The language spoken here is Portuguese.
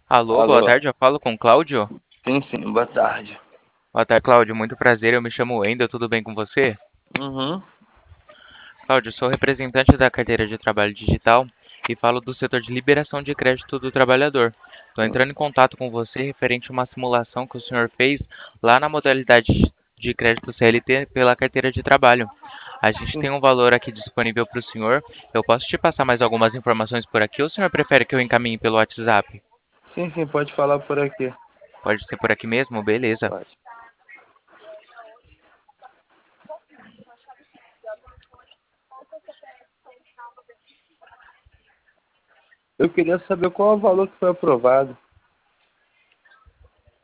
Alô, boa Alô, tarde, eu falo com o Cláudio. sim, boa tarde. Boa tarde, Cláudio, muito prazer, eu me chamo Wendel, tudo bem com você? Uhum, Cláudio, eu sou representante da carteira de trabalho digital e falo do setor de liberação de crédito do trabalhador. Estou sim, entrando em contato com você referente a uma simulação que o senhor fez lá na modalidade de crédito CLT pela carteira de trabalho. A gente sim, tem um valor aqui disponível para o senhor. Eu posso te passar mais algumas informações por aqui ou o senhor prefere que eu encaminhe pelo WhatsApp? sim, pode falar por aqui. Pode ser por aqui mesmo? Beleza. Pode. Eu queria saber qual é o valor que foi aprovado.